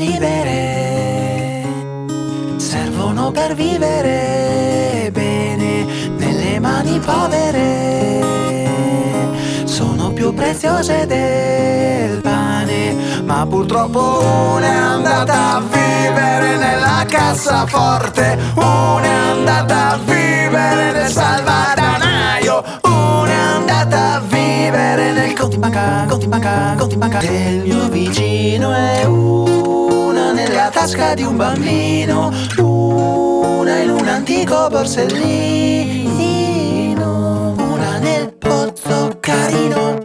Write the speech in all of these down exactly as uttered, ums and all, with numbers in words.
libere servono per vivere bene nelle mani povere. Sono più preziose del pane, ma purtroppo una è andata a vivere nella cassaforte, una è andata a vivere nel salvadanaio, una è andata a vivere nel conto in banca, conto in banca, conto in banca del mio vicino, e una nella tasca di un bambino, una in un antico borsellino, una nel pozzo carino.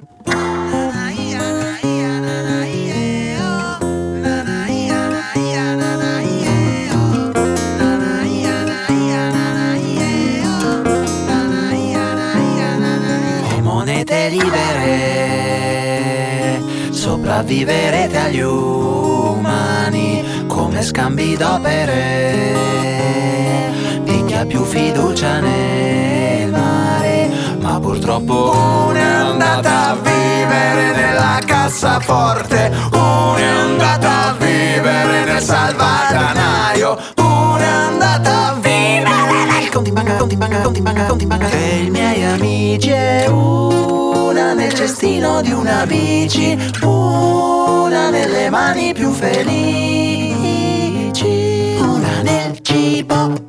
Monete libere, sopravviverete agli umani come scambi d'opere di chi ha più fiducia nel mare, ma purtroppo una è andata a vivere nella cassaforte, una è andata a vivere nel salvadanaio, una è andata a vivere nel conto in banca, conto in banca, conto in banca, conto in banca dei miei amici, e una nel cestino di una bici, una nelle mani più felici, una nel cibo.